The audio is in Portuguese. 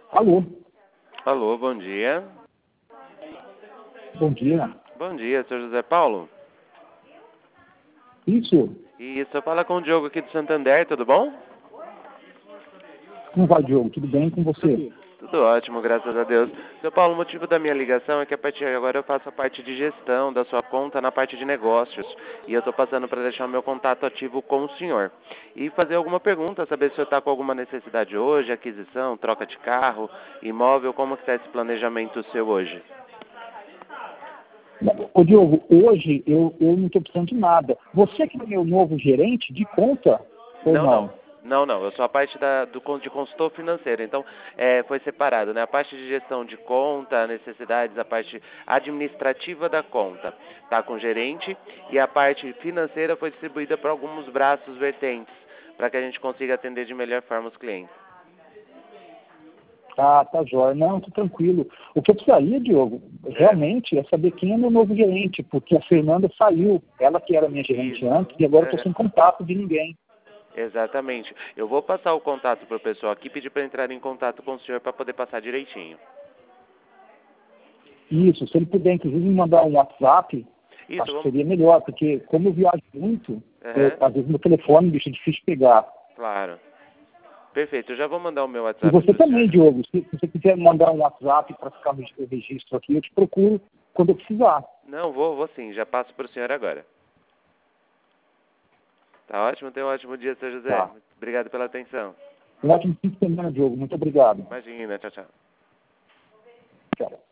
Alô, Alô, bom dia. bom dia. Bom dia, senhor José Paulo. Isso, Isso, eu falo com o Diogo aqui do Santander, tudo bom? como vai, Diogo? Tudo bem com você? Tudo ótimo, graças a Deus. Seu Paulo, o motivo da minha ligação é que a partir de agora eu faço a parte de gestão da sua conta na parte de negócios. E eu estou passando para deixar o meu contato ativo com o senhor. E fazer alguma pergunta, saber se o senhor está com alguma necessidade hoje, aquisição, troca de carro, imóvel, como que está esse planejamento seu hoje? Ô, Diogo, hoje eu não estou precisando de nada. Você que é o meu novo gerente de conta ou Não, não? não. Não, não. Eu sou a parte de consultor financeiro. Então, foi separado, né? A parte de gestão de conta, necessidades, a parte administrativa da conta tá com o gerente e a parte financeira foi distribuída para alguns braços vertentes para que a gente consiga atender de melhor forma os clientes. Ah, tá jóia. Não, tô tranquilo. O que eu precisaria, Diogo, realmente é saber quem é meu novo gerente, porque a Fernanda saiu, ela que era minha gerente Isso. antes, e agora eu estou sem contato de ninguém. Exatamente. Eu vou passar o contato para o pessoal aqui, pedir para entrar em contato com o senhor para poder passar direitinho. Isso, se ele puder, inclusive, me mandar um WhatsApp, Isso, acho que vamos. seria melhor, porque como eu viajo muito, Aham, às vezes meu telefone deixa difícil pegar. claro. Perfeito, eu já vou mandar o meu E WhatsApp você para o senhor. também, Diogo, se você quiser mandar um WhatsApp para ficar no registro aqui, eu te procuro quando eu precisar. Não, vou sim, já passo para o senhor agora. Tá ótimo, tenha um ótimo dia, seu José. Tá. Obrigado pela atenção. Um ótimo fim de semana, Diogo. Muito obrigado. Imagina, tchau, tchau. Tchau.